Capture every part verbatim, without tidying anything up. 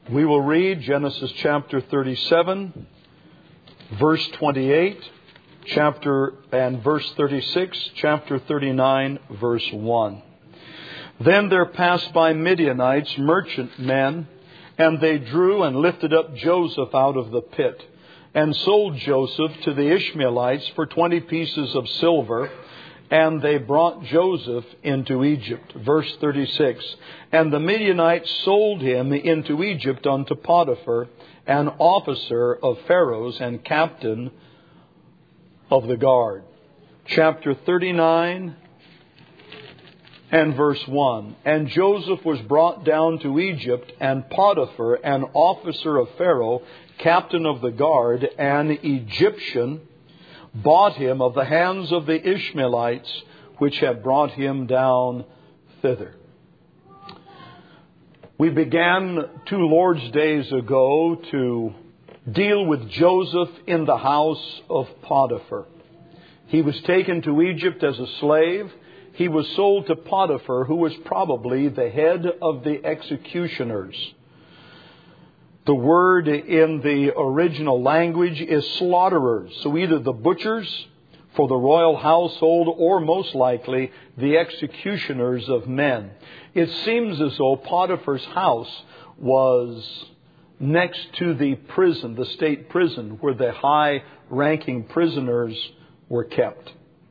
We will read Genesis chapter thirty-seven, verse twenty-eight, chapter and verse thirty-six, chapter thirty-nine, verse one. Then there passed by Midianites, merchantmen, and they drew and lifted up Joseph out of the pit, and sold Joseph to the Ishmaelites for twenty pieces of silver. And they brought Joseph into Egypt. Verse thirty-six. And the Midianites sold him into Egypt unto Potiphar, an officer of Pharaoh's and captain of the guard. Chapter thirty-nine and verse one. And Joseph was brought down to Egypt, and Potiphar, an officer of Pharaoh, captain of the guard, an Egyptian, bought him of the hands of the Ishmaelites, which had brought him down thither. We began two Lord's days ago to deal with Joseph in the house of Potiphar. He was taken to Egypt as a slave. He was sold to Potiphar, who was probably the head of the executioners. The word in the original language is slaughterers. So either the butchers for the royal household or most likely the executioners of men. It seems as though Potiphar's house was next to the prison, the state prison, where the high-ranking prisoners were kept.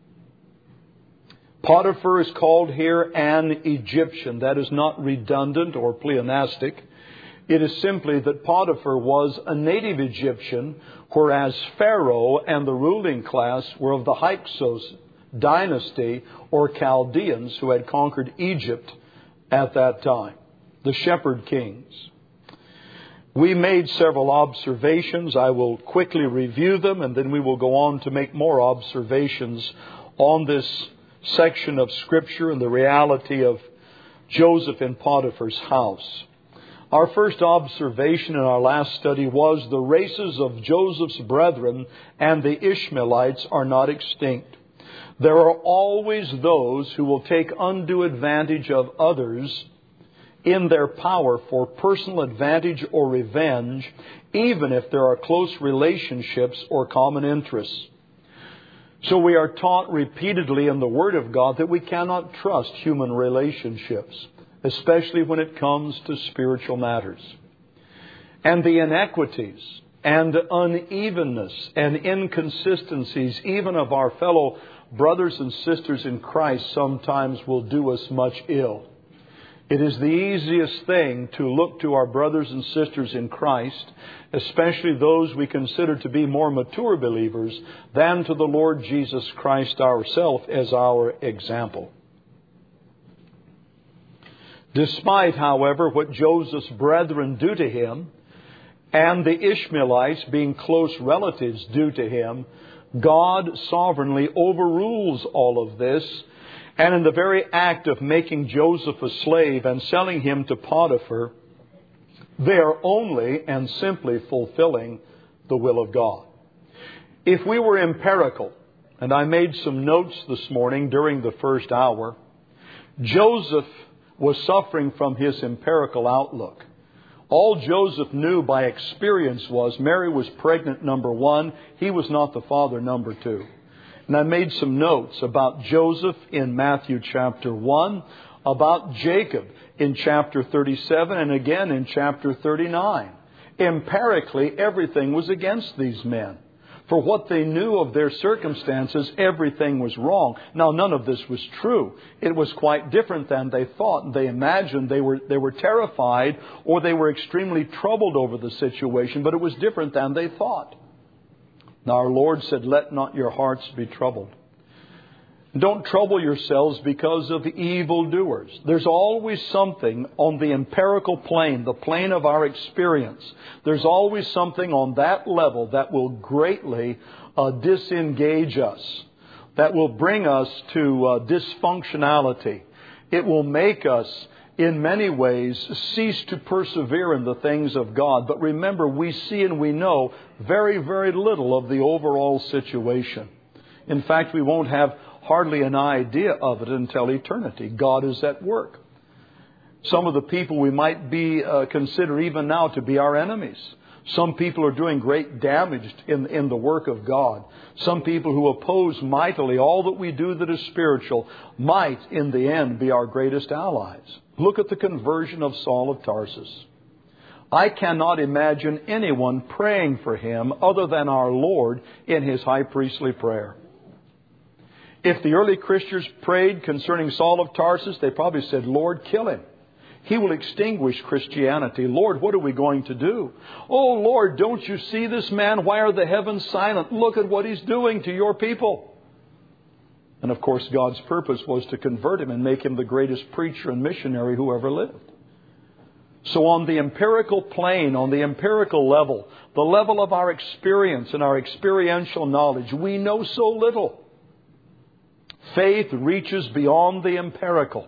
Potiphar is called here an Egyptian. That is not redundant or pleonastic. It is simply that Potiphar was a native Egyptian, whereas Pharaoh and the ruling class were of the Hyksos dynasty or Chaldeans who had conquered Egypt at that time, the shepherd kings. We made several observations. I will quickly review them, and then we will go on to make more observations on this section of Scripture and the reality of Joseph in Potiphar's house. Our first observation in our last study was the races of Joseph's brethren and the Ishmaelites are not extinct. There are always those who will take undue advantage of others in their power for personal advantage or revenge, even if there are close relationships or common interests. So we are taught repeatedly in the Word of God that we cannot trust human relationships, especially when it comes to spiritual matters. And the inequities and unevenness and inconsistencies even of our fellow brothers and sisters in Christ sometimes will do us much ill. It is the easiest thing to look to our brothers and sisters in Christ, especially those we consider to be more mature believers, than to the Lord Jesus Christ ourselves as our example. Despite, however, what Joseph's brethren do to him, and the Ishmaelites, being close relatives, do to him, God sovereignly overrules all of this, and in the very act of making Joseph a slave and selling him to Potiphar, they are only and simply fulfilling the will of God. If we were empirical, and I made some notes this morning during the first hour, Joseph was suffering from his empirical outlook. All Joseph knew by experience was Mary was pregnant, number one. He was not the father, number two. And I made some notes about Joseph in Matthew chapter one, about Jacob in chapter thirty-seven, and again in chapter thirty-nine. Empirically, everything was against these men. For what they knew of their circumstances, everything was wrong. Now, none of this was true. It was quite different than they thought. They imagined they were they were terrified or they were extremely troubled over the situation, but it was different than they thought. Now, our Lord said, "Let not your hearts be troubled." Don't trouble yourselves because of evildoers. There's always something on the empirical plane, the plane of our experience. There's always something on that level that will greatly uh, disengage us, that will bring us to uh, dysfunctionality. It will make us, in many ways, cease to persevere in the things of God. But remember, we see and we know very, very little of the overall situation. In fact, we won't have hardly an idea of it until eternity. God is at work. Some of the people we might be uh, consider even now to be our enemies. Some people are doing great damage in, in the work of God. Some people who oppose mightily all that we do that is spiritual might, in the end, be our greatest allies. Look at the conversion of Saul of Tarsus. I cannot imagine anyone praying for him other than our Lord in his high priestly prayer. If the early Christians prayed concerning Saul of Tarsus, they probably said, Lord, kill him. He will extinguish Christianity. Lord, what are we going to do? Oh, Lord, don't you see this man? Why are the heavens silent? Look at what he's doing to your people. And of course, God's purpose was to convert him and make him the greatest preacher and missionary who ever lived. So on the empirical plane, on the empirical level, the level of our experience and our experiential knowledge, we know so little. Faith reaches beyond the empirical.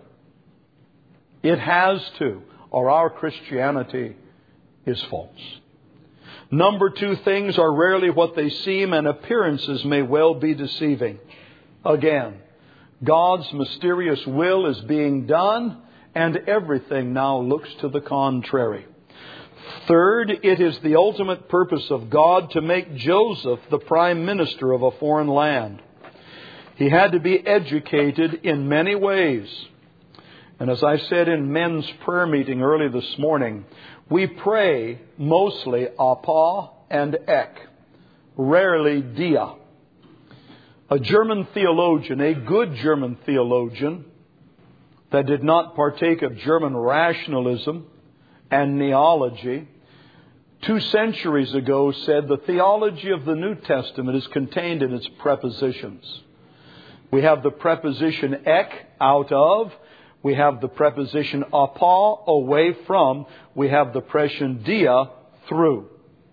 It has to, or our Christianity is false. Number two, things are rarely what they seem, and appearances may well be deceiving. Again, God's mysterious will is being done, and everything now looks to the contrary. Third, it is the ultimate purpose of God to make Joseph the prime minister of a foreign land. He had to be educated in many ways. And as I said in men's prayer meeting early this morning, we pray mostly apa and ek, rarely dia. A German theologian, a good German theologian, that did not partake of German rationalism and neology, two centuries ago said the theology of the New Testament is contained in its prepositions. We have the preposition ek, out of. We have the preposition apa, away from. We have the preposition dia, through.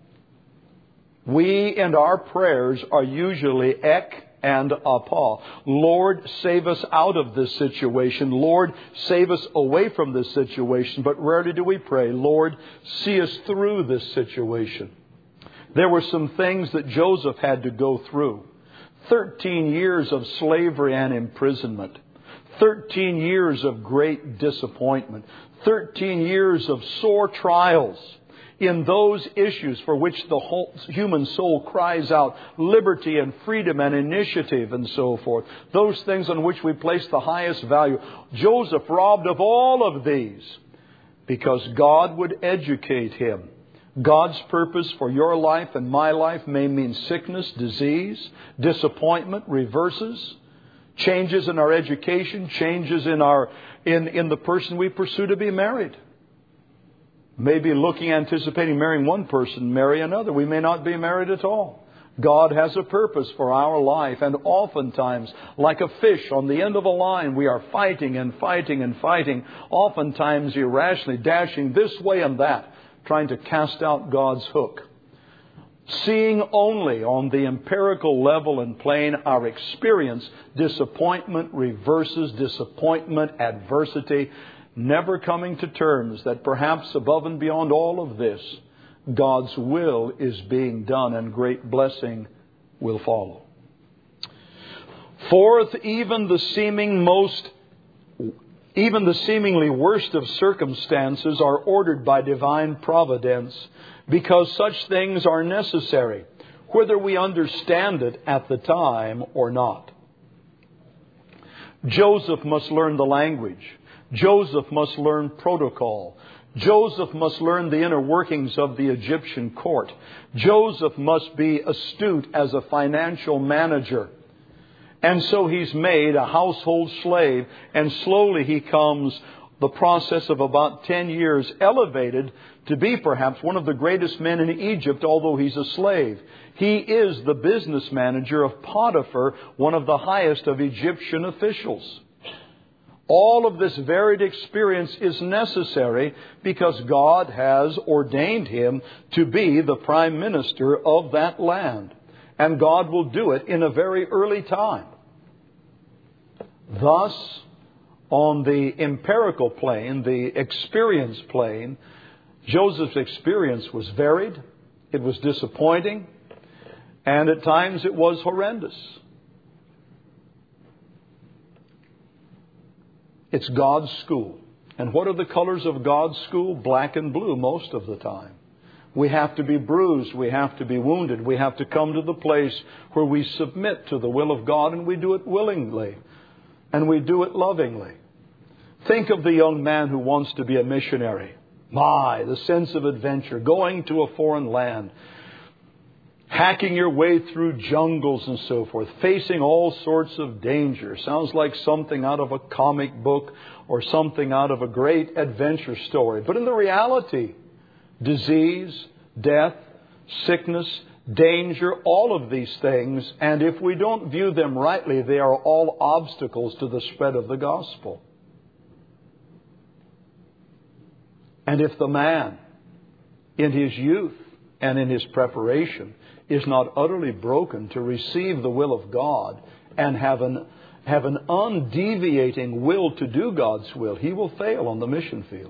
We in our prayers are usually ek and apa. Lord, save us out of this situation. Lord, save us away from this situation. But rarely do we pray, Lord, see us through this situation. There were some things that Joseph had to go through. Thirteen years of slavery and imprisonment. Thirteen years of great disappointment. Thirteen years of sore trials in those issues for which the whole human soul cries out liberty and freedom and initiative and so forth. Those things on which we place the highest value. Joseph robbed of all of these because God would educate him. God's purpose for your life and my life may mean sickness, disease, disappointment, reverses, changes in our education, changes in our in, in the person we pursue to be married. Maybe looking, anticipating marrying one person, marry another. We may not be married at all. God has a purpose for our life, and oftentimes, like a fish on the end of a line, we are fighting and fighting and fighting, oftentimes irrationally, dashing this way and that, trying to cast out God's hook. Seeing only on the empirical level and plane our experience, disappointment, reverses, disappointment, adversity, never coming to terms that perhaps above and beyond all of this, God's will is being done and great blessing will follow. Fourth, even the seeming most, even the seemingly worst of circumstances are ordered by divine providence, because such things are necessary, whether we understand it at the time or not. Joseph must learn the language. Joseph must learn protocol. Joseph must learn the inner workings of the Egyptian court. Joseph must be astute as a financial manager. And so he's made a household slave, and slowly he comes, the process of about ten years, elevated to be perhaps one of the greatest men in Egypt, although he's a slave. He is the business manager of Potiphar, one of the highest of Egyptian officials. All of this varied experience is necessary because God has ordained him to be the prime minister of that land. And God will do it in a very early time. Thus, on the empirical plane, the experience plane, Joseph's experience was varied, it was disappointing, and at times it was horrendous. It's God's school. And what are the colors of God's school? Black and blue most of the time. We have to be bruised. We have to be wounded. We have to come to the place where we submit to the will of God, and we do it willingly. And we do it lovingly. Think of the young man who wants to be a missionary. My, the sense of adventure, going to a foreign land, hacking your way through jungles and so forth, facing all sorts of danger. Sounds like something out of a comic book or something out of a great adventure story. But in the reality, disease, death, sickness, danger, all of these things, and if we don't view them rightly, they are all obstacles to the spread of the gospel. And if the man, in his youth and in his preparation, is not utterly broken to receive the will of God and have an, have an undeviating will to do God's will, he will fail on the mission field.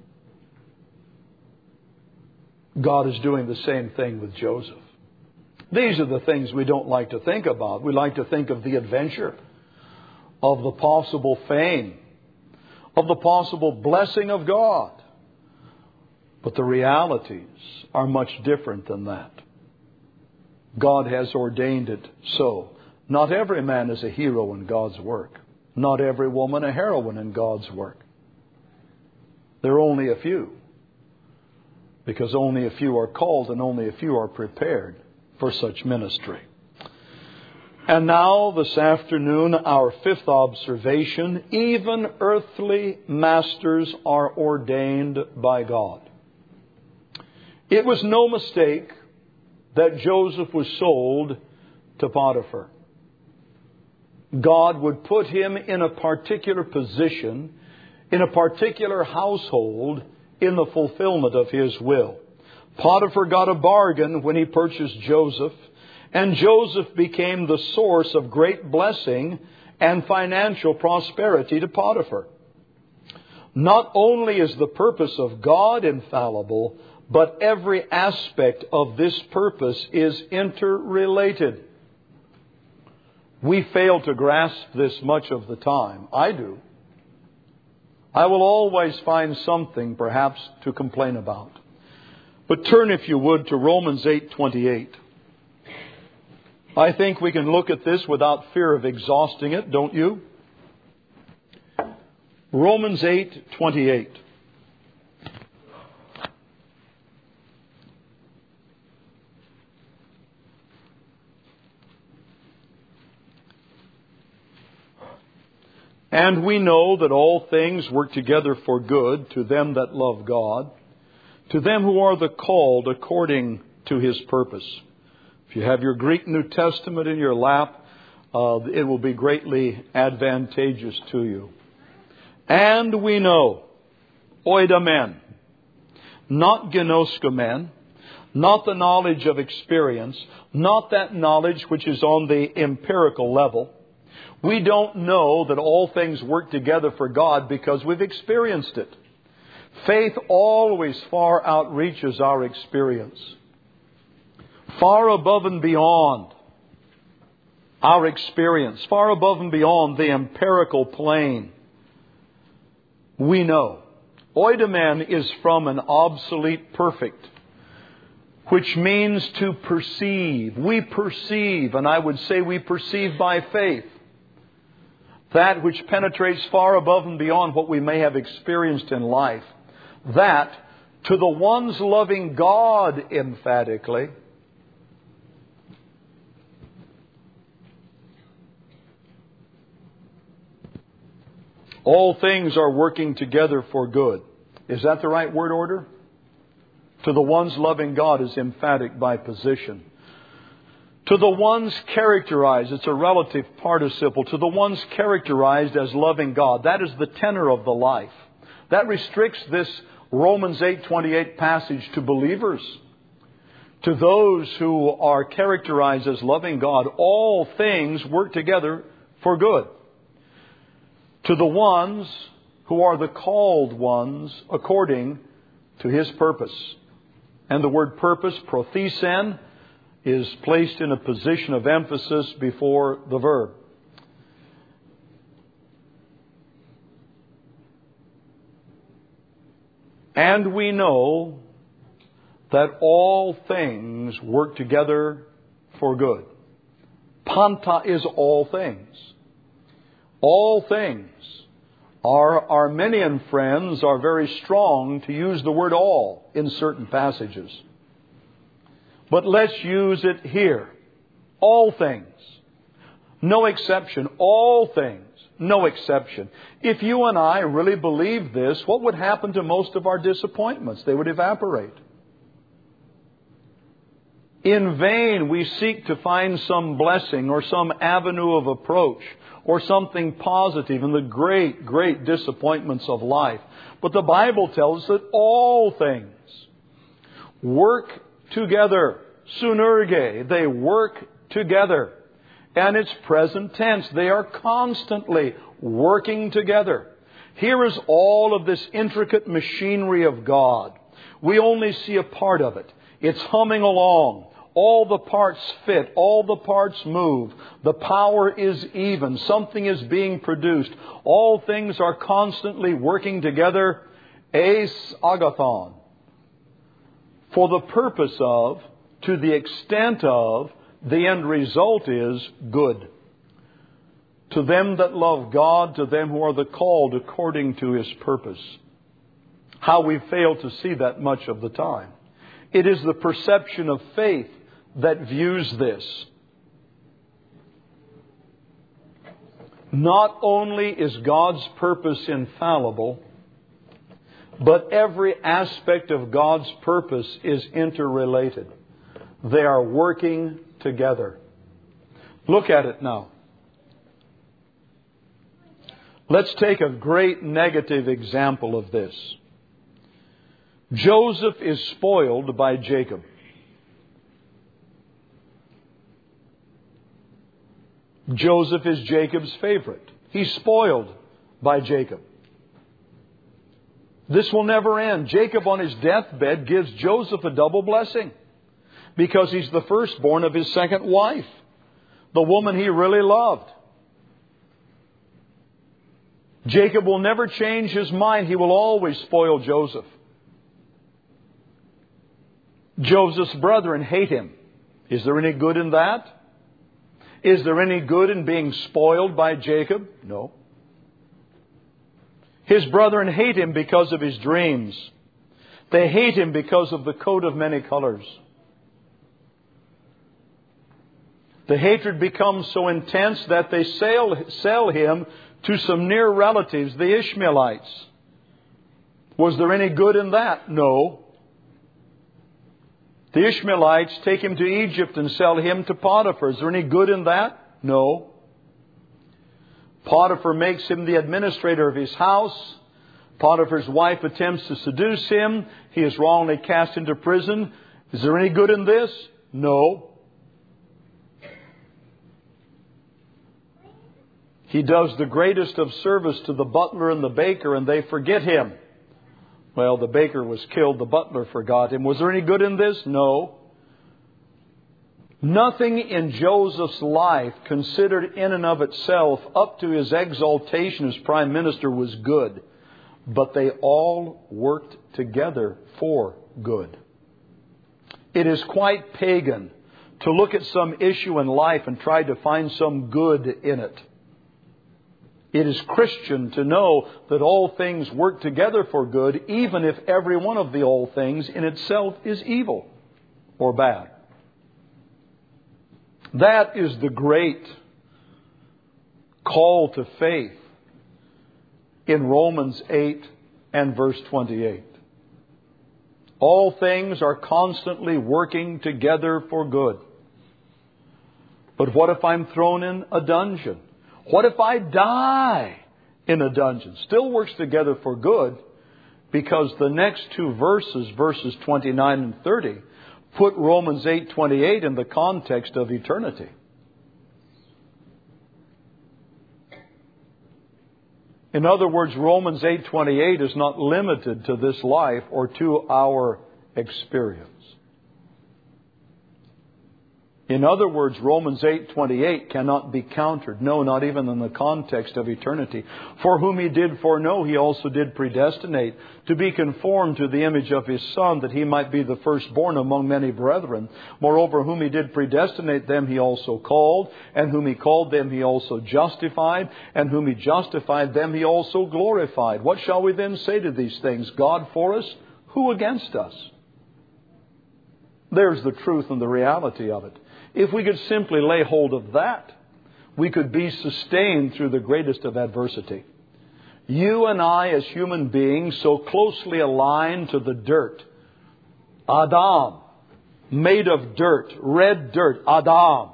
God is doing the same thing with Joseph. These are the things we don't like to think about. We like to think of the adventure, of the possible fame, of the possible blessing of God. But the realities are much different than that. God has ordained it so. Not every man is a hero in God's work. Not every woman a heroine in God's work. There are only a few. Because only a few are called and only a few are prepared for such ministry. And now, this afternoon, our fifth observation: even earthly masters are ordained by God. It was no mistake that Joseph was sold to Potiphar. God would put him in a particular position, in a particular household, in the fulfillment of His will. Potiphar got a bargain when he purchased Joseph, and Joseph became the source of great blessing and financial prosperity to Potiphar. Not only is the purpose of God infallible, but every aspect of this purpose is interrelated. We fail to grasp this much of the time. I do. I will always find something, perhaps, to complain about. But turn, if you would, to Romans eight twenty-eight. I think we can look at this without fear of exhausting it, don't you? Romans eight twenty-eight. And we know that all things work together for good to them that love God, to them who are the called according to His purpose. If you have your Greek New Testament in your lap, uh, it will be greatly advantageous to you. And we know, oidamen, not gnoskomen, not the knowledge of experience, not that knowledge which is on the empirical level. We don't know that all things work together for God because we've experienced it. Faith always far outreaches our experience. Far above and beyond our experience, far above and beyond the empirical plane. We know. Oidamen is from an obsolete perfect, which means to perceive. We perceive, and I would say we perceive by faith, that which penetrates far above and beyond what we may have experienced in life. That, to the ones loving God emphatically, all things are working together for good. Is that the right word order? To the ones loving God is emphatic by position. To the ones characterized, it's a relative participle, to the ones characterized as loving God. That is the tenor of the life. That restricts this Romans eight twenty-eight passage to believers. To those who are characterized as loving God, all things work together for good. To the ones who are the called ones according to His purpose. And the word purpose, prothesen, is placed in a position of emphasis before the verb. And we know that all things work together for good. Panta is all things. All things. Our Arminian friends are very strong to use the word all in certain passages. But let's use it here. All things. No exception. All things. No exception. If you and I really believe this, what would happen to most of our disappointments? They would evaporate. In vain we seek to find some blessing or some avenue of approach or something positive in the great, great disappointments of life. But the Bible tells us that all things work together. Sunerge, they work together. And it's present tense. They are constantly working together. Here is all of this intricate machinery of God. We only see a part of it. It's humming along. All the parts fit. All the parts move. The power is even. Something is being produced. All things are constantly working together. Eis agathon. For the purpose of, to the extent of, the end result is good. To them that love God, to them who are the called according to His purpose. How we fail to see that much of the time. It is the perception of faith that views this. Not only is God's purpose infallible, but every aspect of God's purpose is interrelated. They are working together. Look at it now. Let's take a great negative example of this. Joseph is spoiled by Jacob. Joseph is Jacob's favorite. He's spoiled by Jacob. This will never end. Jacob on his deathbed gives Joseph a double blessing because he's the firstborn of his second wife, the woman he really loved. Jacob will never change his mind. He will always spoil Joseph. Joseph's brethren hate him. Is there any good in that? Is there any good in being spoiled by Jacob? No. His brethren hate him because of his dreams. They hate him because of the coat of many colors. The hatred becomes so intense that they sell, sell him to some near relatives, the Ishmaelites. Was there any good in that? No. The Ishmaelites take him to Egypt and sell him to Potiphar. Is there any good in that? No. Potiphar makes him the administrator of his house. Potiphar's wife attempts to seduce him. He is wrongly cast into prison. Is there any good in this? No. He does the greatest of service to the butler and the baker, and they forget him. Well, the baker was killed. The butler forgot him. Was there any good in this? No. Nothing in Joseph's life, considered in and of itself, up to his exaltation as prime minister, was good. But they all worked together for good. It is quite pagan to look at some issue in life and try to find some good in it. It is Christian to know that all things work together for good, even if every one of the all things in itself is evil or bad. That is the great call to faith in Romans eight and verse twenty-eight. All things are constantly working together for good. But what if I'm thrown in a dungeon? What if I die in a dungeon? Still works together for good, because the next two verses, verses twenty-nine and thirty, put Romans eight twenty-eight in the context of eternity. In other words, Romans eight twenty-eight is not limited to this life or to our experience. In other words, Romans eight twenty-eight cannot be countered. No, not even in the context of eternity. For whom He did foreknow, He also did predestinate to be conformed to the image of His Son, that He might be the firstborn among many brethren. Moreover, whom He did predestinate, them He also called. And whom He called, them He also justified. And whom He justified, them He also glorified. What shall we then say to these things? God for us? Who against us? There's the truth and the reality of it. If we could simply lay hold of that, we could be sustained through the greatest of adversity. You and I, as human beings, so closely aligned to the dirt. Adam, made of dirt, red dirt, Adam.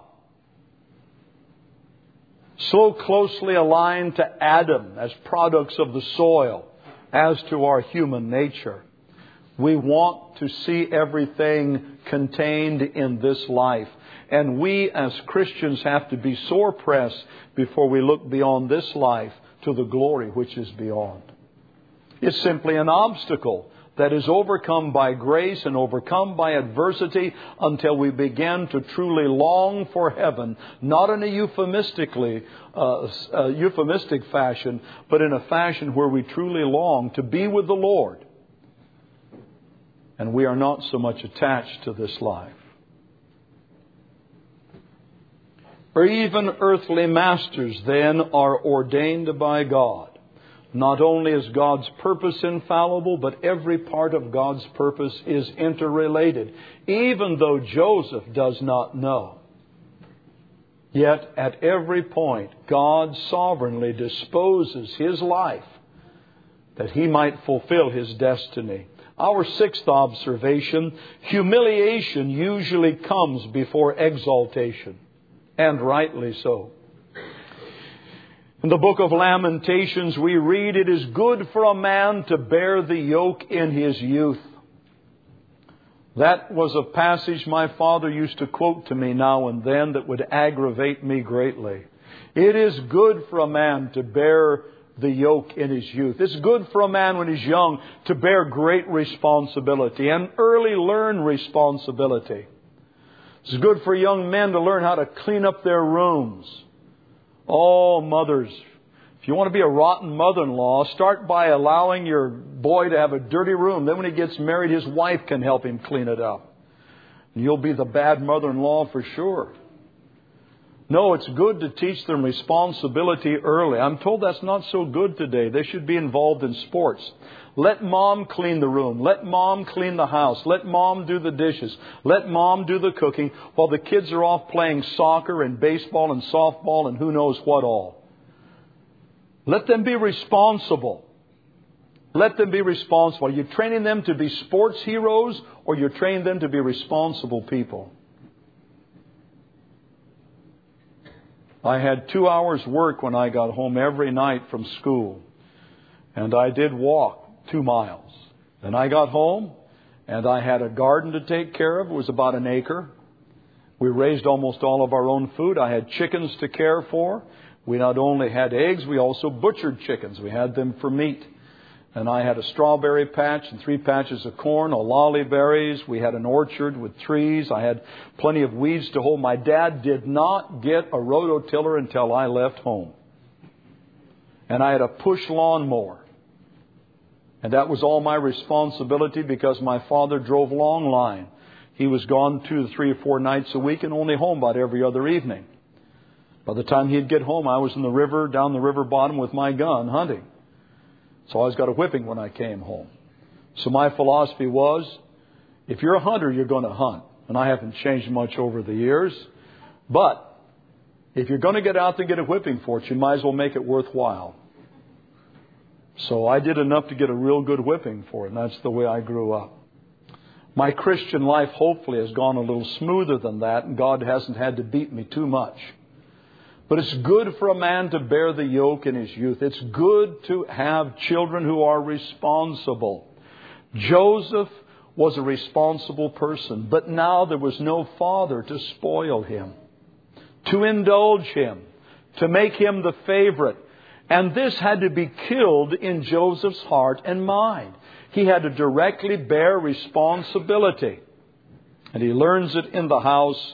So closely aligned to Adam as products of the soil, as to our human nature. We want to see everything contained in this life. And we as Christians have to be sore pressed before we look beyond this life to the glory which is beyond. It's simply an obstacle that is overcome by grace and overcome by adversity until we begin to truly long for heaven, not in a euphemistically, uh, uh, euphemistic fashion, but in a fashion where we truly long to be with the Lord. And we are not so much attached to this life. Or even earthly masters then are ordained by God. Not only is God's purpose infallible, but every part of God's purpose is interrelated. Even though Joseph does not know. Yet at every point, God sovereignly disposes his life that he might fulfill his destiny. Our sixth observation, humiliation usually comes before exaltation. And rightly so. In the book of Lamentations we read, "It is good for a man to bear the yoke in his youth." That was a passage my father used to quote to me now and then that would aggravate me greatly. It is good for a man to bear the yoke in his youth. It's good for a man when he's young to bear great responsibility and early learn responsibility. It's good for young men to learn how to clean up their rooms. Oh, mothers, if you want to be a rotten mother-in-law, start by allowing your boy to have a dirty room. Then when he gets married, his wife can help him clean it up. And you'll be the bad mother-in-law for sure. No, it's good to teach them responsibility early. I'm told that's not so good today. They should be involved in sports. Let mom clean the room. Let mom clean the house. Let mom do the dishes. Let mom do the cooking while the kids are off playing soccer and baseball and softball and who knows what all. Let them be responsible. Let them be responsible. Are you training them to be sports heroes or you're training them to be responsible people? I had two hours work when I got home every night from school. And I did walk two miles. Then I got home and I had a garden to take care of. It was about an acre. We raised almost all of our own food. I had chickens to care for. We not only had eggs, we also butchered chickens. We had them for meat. And I had a strawberry patch and three patches of corn, olally berries. We had an orchard with trees. I had plenty of weeds to hold. My dad did not get a rototiller until I left home. And I had a push lawnmower. And that was all my responsibility because my father drove long line. He was gone two to three or four nights a week and only home about every other evening. By the time he'd get home, I was in the river, down the river bottom with my gun hunting. So I always got a whipping when I came home. So my philosophy was, if you're a hunter, you're going to hunt. And I haven't changed much over the years. But if you're going to get out to get a whipping for it, you might as well make it worthwhile. So I did enough to get a real good whipping for it. And that's the way I grew up. My Christian life hopefully has gone a little smoother than that. And God hasn't had to beat me too much. But it's good for a man to bear the yoke in his youth. It's good to have children who are responsible. Joseph was a responsible person, but now there was no father to spoil him, to indulge him, to make him the favorite. And this had to be killed in Joseph's heart and mind. He had to directly bear responsibility. And he learns it in the house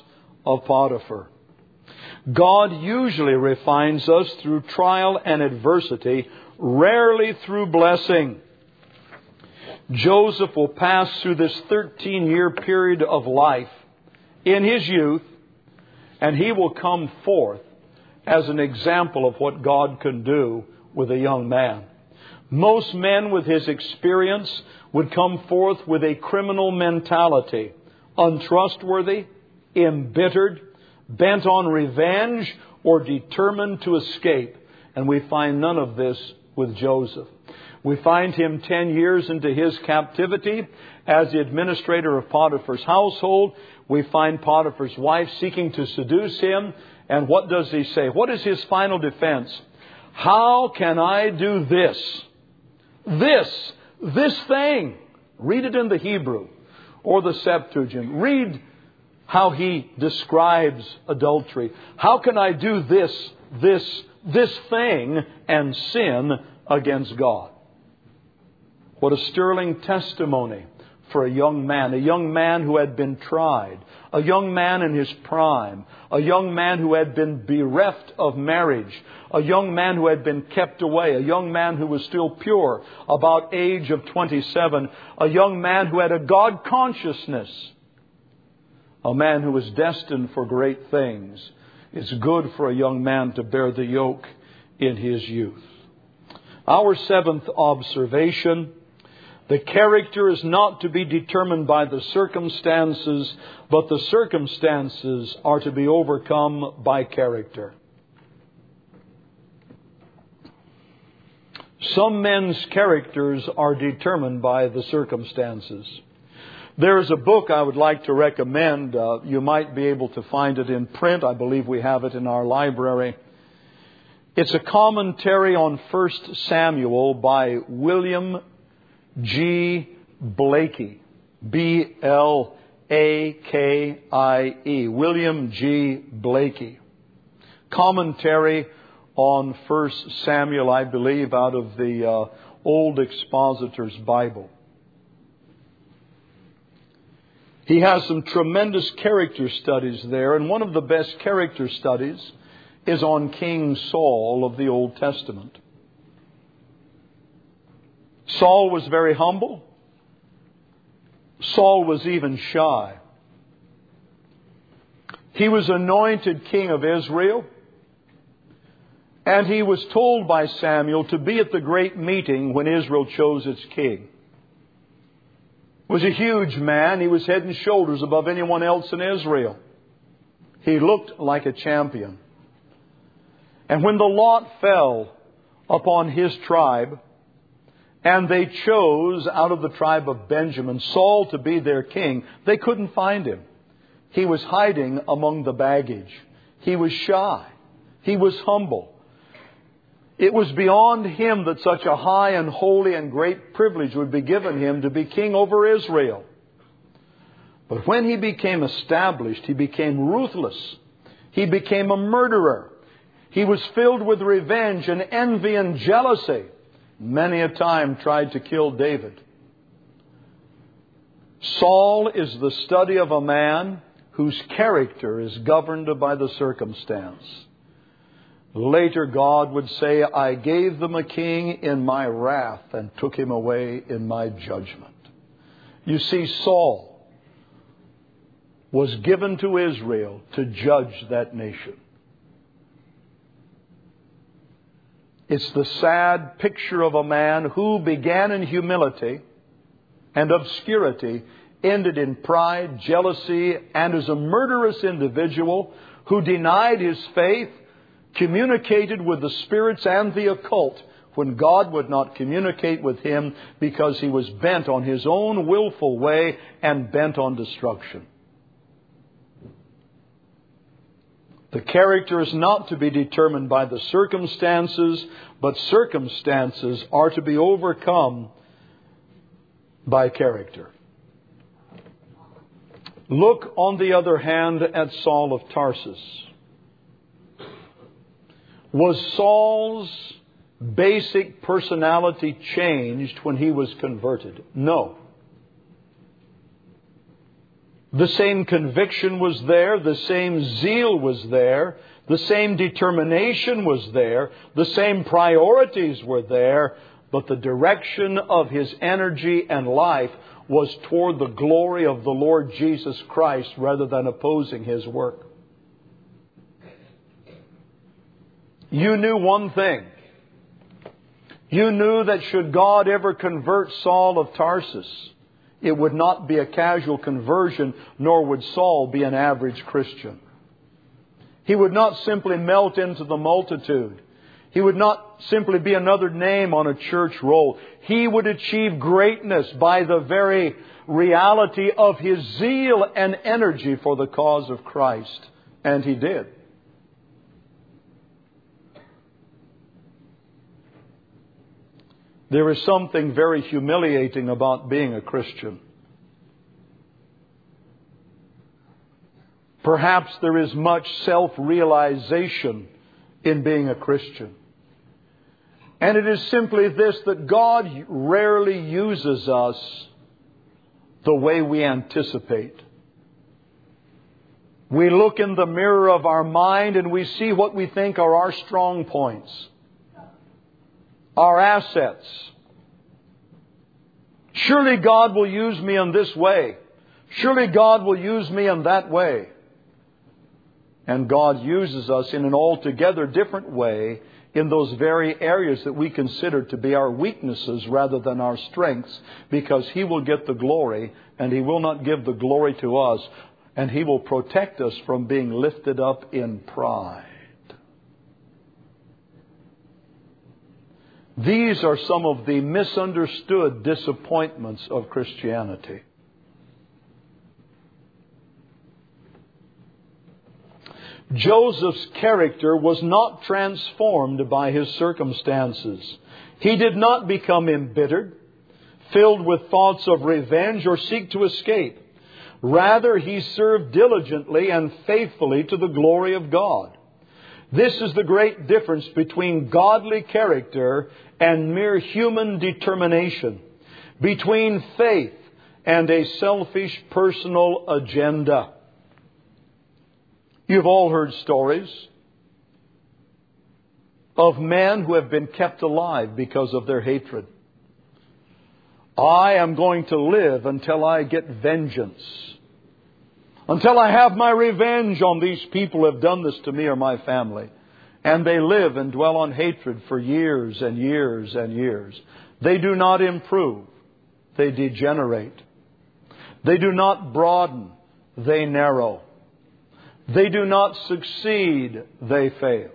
of Potiphar. God usually refines us through trial and adversity, rarely through blessing. Joseph will pass through this thirteen-year period of life in his youth, and he will come forth as an example of what God can do with a young man. Most men with his experience would come forth with a criminal mentality, untrustworthy, embittered, bent on revenge, or determined to escape. And we find none of this with Joseph. We find him ten years into his captivity as the administrator of Potiphar's household. We find Potiphar's wife seeking to seduce him. And what does he say? What is his final defense? How can I do this? This, this thing. Read it in the Hebrew or the Septuagint. Read how he describes adultery. How can I do this, this, this thing and sin against God? What a sterling testimony for a young man, a young man who had been tried, a young man in his prime, a young man who had been bereft of marriage, a young man who had been kept away, a young man who was still pure, about age of twenty-seven, a young man who had a God consciousness, a man who was destined for great things. It's good for a young man to bear the yoke in his youth. Our seventh observation: the character is not to be determined by the circumstances, but the circumstances are to be overcome by character. Some men's characters are determined by the circumstances. There is a book I would like to recommend. Uh, you might be able to find it in print. I believe we have it in our library. It's a commentary on First Samuel by William G. Blakey. B L A K I E. William G. Blakey. Commentary on First Samuel, I believe, out of the uh, Old Expositor's Bible. He has some tremendous character studies there, and one of the best character studies is on King Saul of the Old Testament. Saul was very humble. Saul was even shy. He was anointed king of Israel, and he was told by Samuel to be at the great meeting when Israel chose its king. He was a huge man. He was head and shoulders above anyone else in Israel. He looked like a champion. And when the lot fell upon his tribe, and they chose out of the tribe of Benjamin Saul to be their king, they couldn't find him. He was hiding among the baggage. He was shy. He was humble. It was beyond him that such a high and holy and great privilege would be given him to be king over Israel. But when he became established, he became ruthless. He became a murderer. He was filled with revenge and envy and jealousy. Many a time tried to kill David. Saul is the study of a man whose character is governed by the circumstance. Later God would say, I gave them a king in my wrath and took him away in my judgment. You see, Saul was given to Israel to judge that nation. It's the sad picture of a man who began in humility and obscurity, ended in pride, jealousy, and as a murderous individual who denied his faith, communicated with the spirits and the occult when God would not communicate with him because he was bent on his own willful way and bent on destruction. The character is not to be determined by the circumstances, but circumstances are to be overcome by character. Look, on the other hand, at Saul of Tarsus. Was Saul's basic personality changed when he was converted? No. The same conviction was there. The same zeal was there. The same determination was there. The same priorities were there. But the direction of his energy and life was toward the glory of the Lord Jesus Christ rather than opposing his work. You knew one thing. You knew that should God ever convert Saul of Tarsus, it would not be a casual conversion, nor would Saul be an average Christian. He would not simply melt into the multitude. He would not simply be another name on a church roll. He would achieve greatness by the very reality of his zeal and energy for the cause of Christ. And he did. There is something very humiliating about being a Christian. Perhaps there is much self-realization in being a Christian. And it is simply this, that God rarely uses us the way we anticipate. We look in the mirror of our mind and we see what we think are our strong points, our assets. Surely God will use me in this way. Surely God will use me in that way. And God uses us in an altogether different way in those very areas that we consider to be our weaknesses rather than our strengths, because He will get the glory and He will not give the glory to us, and He will protect us from being lifted up in pride. These are some of the misunderstood disappointments of Christianity. Joseph's character was not transformed by his circumstances. He did not become embittered, filled with thoughts of revenge, or seek to escape. Rather, he served diligently and faithfully to the glory of God. This is the great difference between godly character and mere human determination, between faith and a selfish personal agenda. You've all heard stories of men who have been kept alive because of their hatred. I am going to live until I get vengeance, until I have my revenge on these people who have done this to me or my family. And they live and dwell on hatred for years and years and years. They do not improve. They degenerate. They do not broaden. They narrow. They do not succeed. They fail.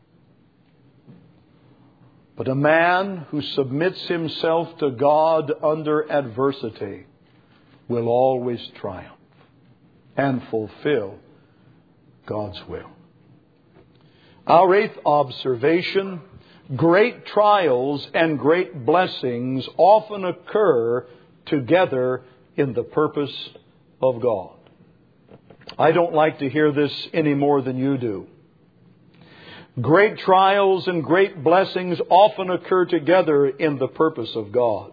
But a man who submits himself to God under adversity will always triumph and fulfill God's will. Our eighth observation: great trials and great blessings often occur together in the purpose of God. I don't like to hear this any more than you do. Great trials and great blessings often occur together in the purpose of God.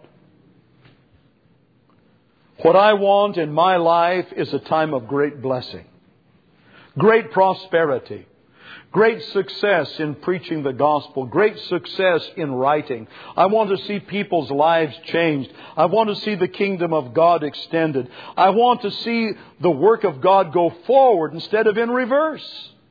What I want in my life is a time of great blessing, great prosperity, great success in preaching the gospel, great success in writing. I want to see people's lives changed. I want to see the kingdom of God extended. I want to see the work of God go forward instead of in reverse.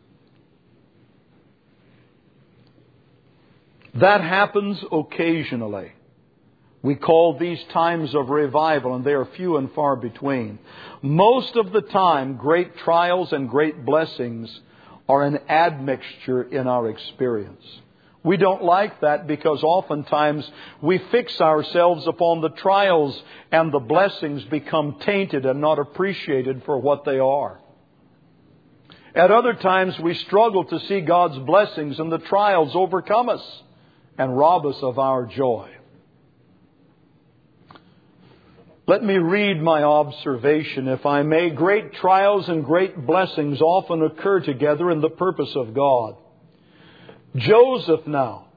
That happens occasionally. We call these times of revival, and they are few and far between. Most of the time, great trials and great blessings are an admixture in our experience. We don't like that because oftentimes we fix ourselves upon the trials and the blessings become tainted and not appreciated for what they are. At other times we struggle to see God's blessings and the trials overcome us and rob us of our joy. Let me read my observation, if I may. Great trials and great blessings often occur together in the purpose of God. Joseph now.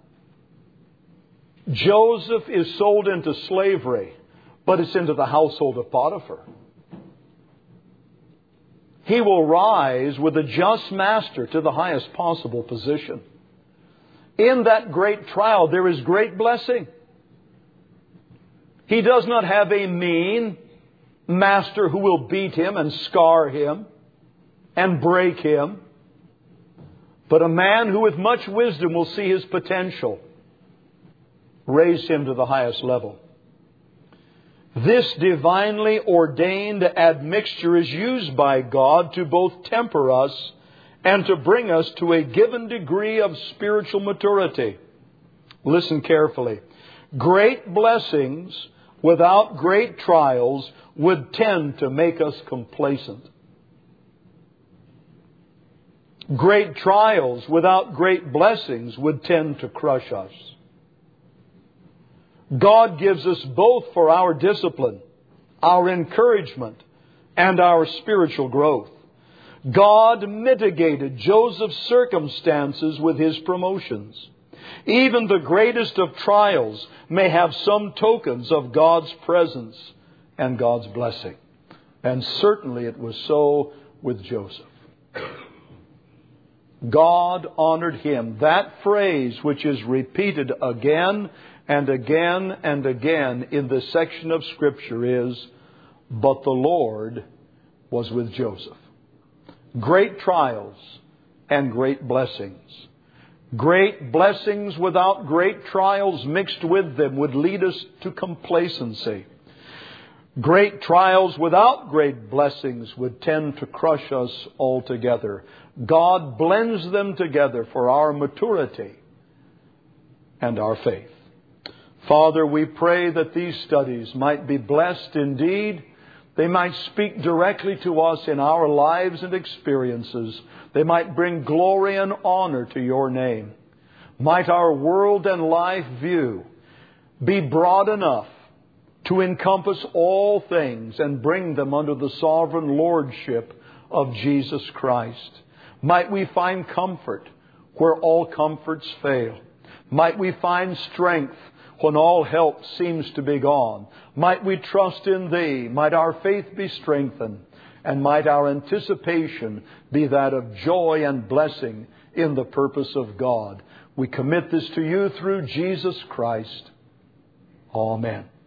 Joseph is sold into slavery, but it's into the household of Potiphar. he will rise with a just master to the highest possible position. In that great trial, there is great blessing. He does not have a mean master who will beat him and scar him and break him, but a man who with much wisdom will see his potential, raise him to the highest level. This divinely ordained admixture is used by God to both temper us and to bring us to a given degree of spiritual maturity. Listen carefully. Great blessings without great trials would tend to make us complacent. Great trials without great blessings would tend to crush us. God gives us both for our discipline, our encouragement, and our spiritual growth. God mitigated Joseph's circumstances with his promotions. Even the greatest of trials may have some tokens of God's presence and God's blessing. And certainly it was so with Joseph. God honored him. That phrase, which is repeated again and again and again in this section of Scripture, is, "But the Lord was with Joseph." Great trials and great blessings. Great blessings without great trials mixed with them would lead us to complacency. Great trials without great blessings would tend to crush us altogether. God blends them together for our maturity and our faith. Father, we pray that these studies might be blessed indeed. They might speak directly to us in our lives and experiences. They might bring glory and honor to your name. Might our world and life view be broad enough to encompass all things and bring them under the sovereign lordship of Jesus Christ. Might we find comfort where all comforts fail. Might we find strength when all help seems to be gone. Might we trust in Thee. Might our faith be strengthened. And might our anticipation be that of joy and blessing in the purpose of God. We commit this to You through Jesus Christ. Amen.